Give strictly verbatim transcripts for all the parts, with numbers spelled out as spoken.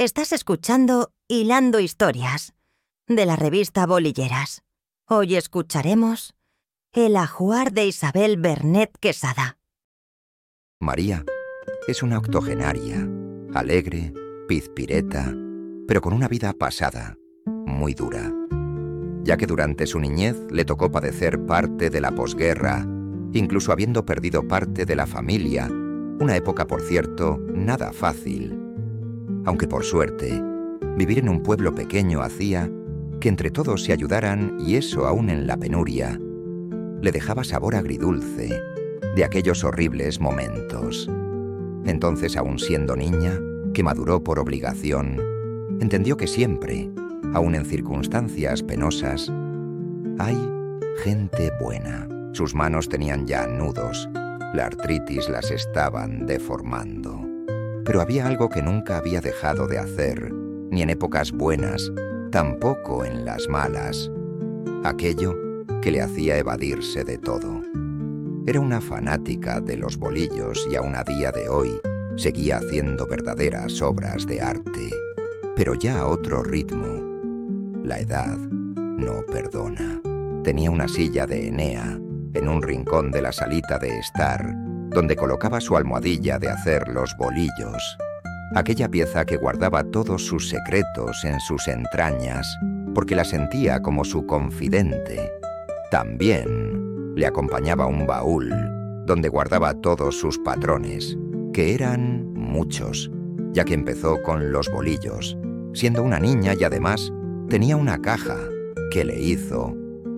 Estás escuchando Hilando Historias, de la revista Bolilleras. Hoy escucharemos El ajuar de Isabel Bernet Quesada. María es una octogenaria, alegre, pizpireta, pero con una vida pasada, muy dura, ya que durante su niñez le tocó padecer parte de la posguerra, incluso habiendo perdido parte de la familia, una época, por cierto, nada fácil. Aunque por suerte, vivir en un pueblo pequeño hacía que entre todos se ayudaran, y eso aún en la penuria, le dejaba sabor agridulce de aquellos horribles momentos. Entonces, aún siendo niña, que maduró por obligación, entendió que siempre, aun en circunstancias penosas, hay gente buena. Sus manos tenían ya nudos, la artritis las estaban deformando. Pero había algo que nunca había dejado de hacer, ni en épocas buenas, tampoco en las malas. Aquello que le hacía evadirse de todo. Era una fanática de los bolillos y aún a día de hoy seguía haciendo verdaderas obras de arte, pero ya a otro ritmo. La edad no perdona. Tenía una silla de Enea en un rincón de la salita de estar, donde colocaba su almohadilla de hacer los bolillos, aquella pieza que guardaba todos sus secretos en sus entrañas, porque la sentía como su confidente. También le acompañaba un baúl, donde guardaba todos sus patrones, que eran muchos, ya que empezó con los bolillos, siendo una niña, y además tenía una caja que le hizo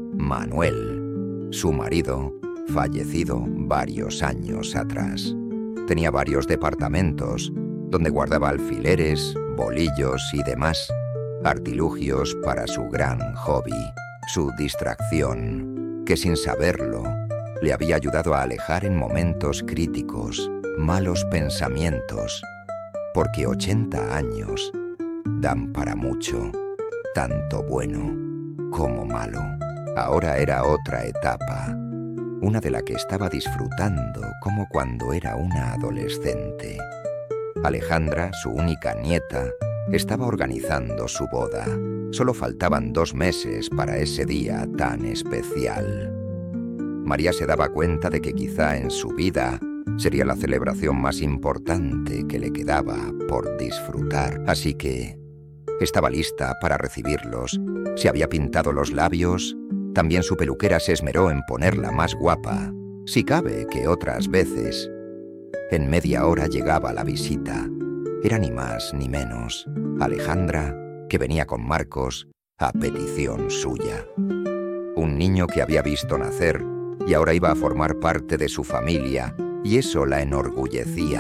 Manuel, su marido, fallecido varios años atrás. Tenía varios departamentos donde guardaba alfileres, bolillos y demás artilugios para su gran hobby, su distracción, que sin saberlo le había ayudado a alejar en momentos críticos malos pensamientos, porque ochenta años dan para mucho, tanto bueno como malo. Ahora era otra etapa, una de la que estaba disfrutando como cuando era una adolescente. Alejandra, su única nieta, estaba organizando su boda. Solo faltaban dos meses para ese día tan especial. María se daba cuenta de que quizá en su vida sería la celebración más importante que le quedaba por disfrutar. Así que estaba lista para recibirlos. Se había pintado los labios. También su peluquera se esmeró en ponerla más guapa, si cabe que otras veces. En media hora llegaba la visita. Era ni más ni menos Alejandra, que venía con Marcos a petición suya. Un niño que había visto nacer y ahora iba a formar parte de su familia, y eso la enorgullecía.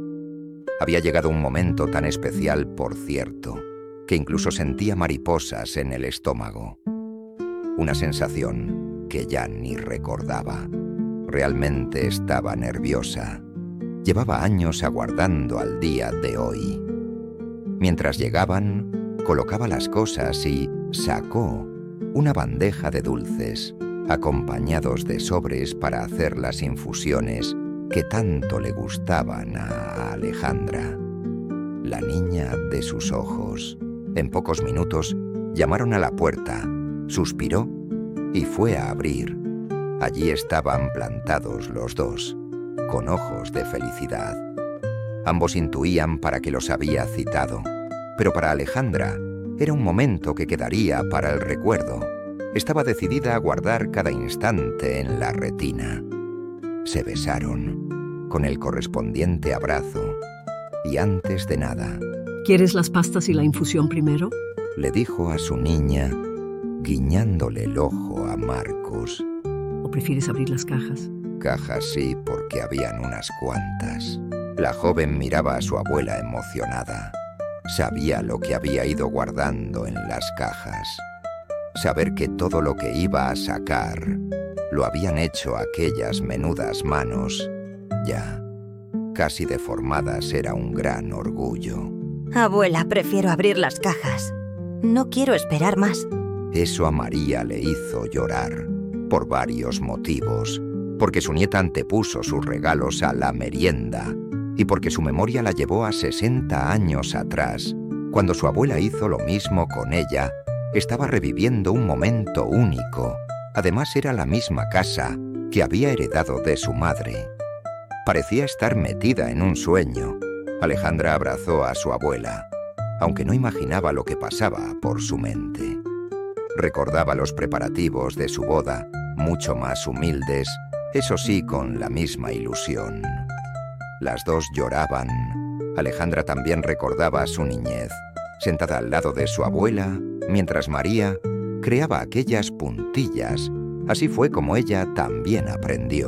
Había llegado un momento tan especial, por cierto, que incluso sentía mariposas en el estómago. Una sensación que ya ni recordaba. Realmente estaba nerviosa. Llevaba años aguardando al día de hoy. Mientras llegaban, colocaba las cosas y sacó una bandeja de dulces, acompañados de sobres para hacer las infusiones que tanto le gustaban a Alejandra, la niña de sus ojos. En pocos minutos llamaron a la puerta. Suspiró y fue a abrir. Allí estaban plantados los dos, con ojos de felicidad. Ambos intuían para qué los había citado, pero para Alejandra era un momento que quedaría para el recuerdo. Estaba decidida a guardar cada instante en la retina. Se besaron, con el correspondiente abrazo, y antes de nada... ¿Quieres las pastas y la infusión primero?, le dijo a su niña, guiñándole el ojo a Marcos. ¿O prefieres abrir las cajas? Cajas sí, porque habían unas cuantas. La joven miraba a su abuela emocionada. Sabía lo que había ido guardando en las cajas. Saber que todo lo que iba a sacar lo habían hecho aquellas menudas manos, ya casi deformadas, era un gran orgullo. Abuela, prefiero abrir las cajas. No quiero esperar más. Eso a María le hizo llorar, por varios motivos. Porque su nieta antepuso sus regalos a la merienda, y porque su memoria la llevó a sesenta años atrás, Cuando su abuela hizo lo mismo con ella, estaba reviviendo un momento único. Además, era la misma casa que había heredado de su madre. Parecía estar metida en un sueño. Alejandra abrazó a su abuela, aunque no imaginaba lo que pasaba por su mente. Recordaba los preparativos de su boda, mucho más humildes, eso sí, con la misma ilusión. Las dos lloraban. Alejandra también recordaba su niñez, sentada al lado de su abuela, mientras María creaba aquellas puntillas. Así fue como ella también aprendió.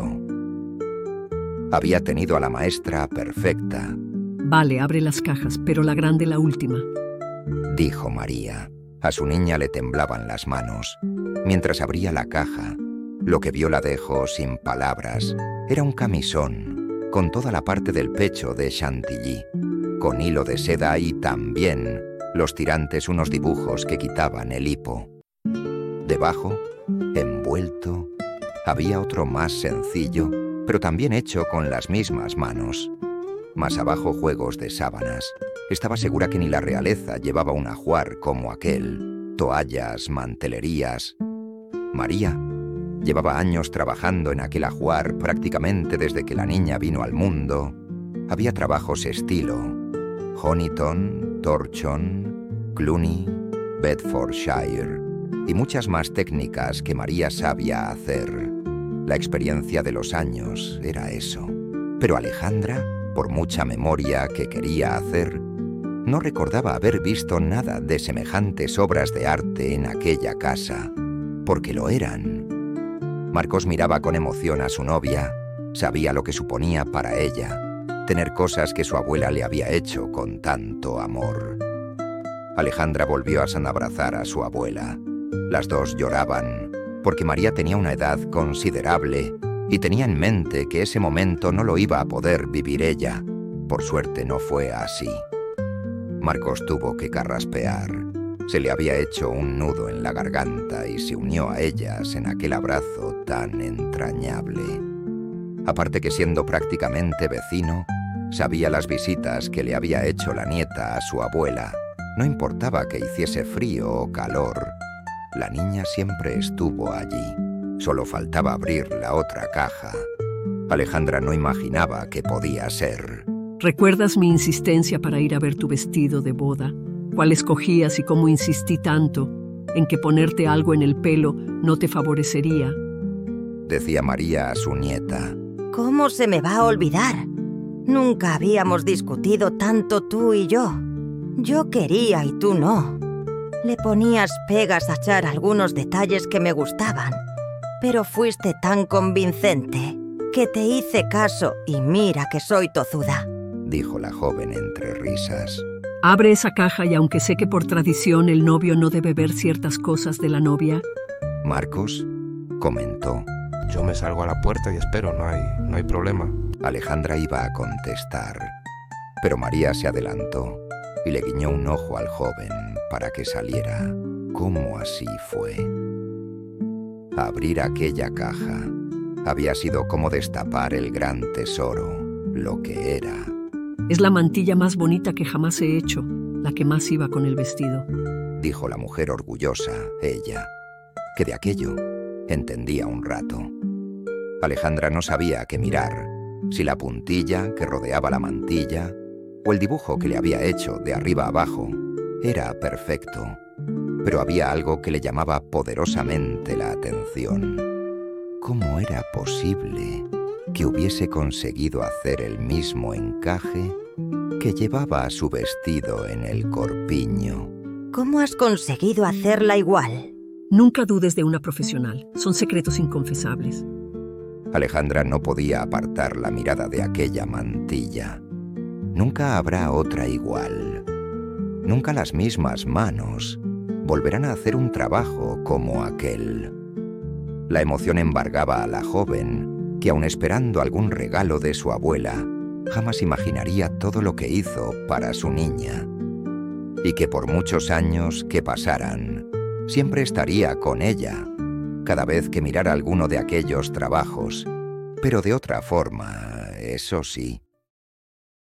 Había tenido a la maestra perfecta. Vale, abre las cajas, pero la grande la última, dijo María. A su niña le temblaban las manos. Mientras abría la caja, lo que vio la dejó sin palabras. Era un camisón, con toda la parte del pecho de chantilly, con hilo de seda y también los tirantes, unos dibujos que quitaban el hipo. Debajo, envuelto, había otro más sencillo, pero también hecho con las mismas manos. Más abajo, juegos de sábanas. Estaba segura que ni la realeza llevaba un ajuar como aquel. Toallas, mantelerías. María llevaba años trabajando en aquel ajuar, prácticamente desde que la niña vino al mundo. Había trabajos estilo Honiton, Torchon, Cluny, Bedfordshire y muchas más técnicas que María sabía hacer. La experiencia de los años era eso. Pero Alejandra, por mucha memoria que quería hacer, no recordaba haber visto nada de semejantes obras de arte en aquella casa, porque lo eran. Marcos miraba con emoción a su novia. Sabía lo que suponía para ella tener cosas que su abuela le había hecho con tanto amor. Alejandra volvió a abrazar a su abuela. Las dos lloraban, porque María tenía una edad considerable y tenía en mente que ese momento no lo iba a poder vivir ella. Por suerte no fue así. Marcos tuvo que carraspear. Se le había hecho un nudo en la garganta y se unió a ellas en aquel abrazo tan entrañable. Aparte que siendo prácticamente vecino, sabía las visitas que le había hecho la nieta a su abuela. No importaba que hiciese frío o calor. La niña siempre estuvo allí. Solo faltaba abrir la otra caja. Alejandra no imaginaba qué podía ser. ¿Recuerdas mi insistencia para ir a ver tu vestido de boda? ¿Cuál escogías y cómo insistí tanto en que ponerte algo en el pelo no te favorecería? Decía María a su nieta. ¿Cómo se me va a olvidar? Nunca habíamos discutido tanto tú y yo. Yo quería y tú no. Le ponías pegas a echar algunos detalles que me gustaban, pero fuiste tan convincente que te hice caso y mira que soy tozuda, dijo la joven entre risas. Abre esa caja y aunque sé que por tradición el novio no debe ver ciertas cosas de la novia. Marcos comentó. Yo me salgo a la puerta y espero, no hay, no hay problema. Alejandra iba a contestar, pero María se adelantó y le guiñó un ojo al joven para que saliera. ¿Cómo así fue? Abrir aquella caja había sido como destapar el gran tesoro, lo que era. Es la mantilla más bonita que jamás he hecho, la que más iba con el vestido, dijo la mujer orgullosa, ella, que de aquello entendía un rato. Alejandra no sabía qué mirar, si la puntilla que rodeaba la mantilla o el dibujo que le había hecho de arriba abajo. Era perfecto, pero había algo que le llamaba poderosamente la atención. ¿Cómo era posible que hubiese conseguido hacer el mismo encaje que llevaba a su vestido en el corpiño? ¿Cómo has conseguido hacerla igual? Nunca dudes de una profesional, son secretos inconfesables. Alejandra no podía apartar la mirada de aquella mantilla. Nunca habrá otra igual. Nunca las mismas manos volverán a hacer un trabajo como aquel. La emoción embargaba a la joven, que aun esperando algún regalo de su abuela, jamás imaginaría todo lo que hizo para su niña. Y que por muchos años que pasaran, siempre estaría con ella, cada vez que mirara alguno de aquellos trabajos, pero de otra forma, eso sí.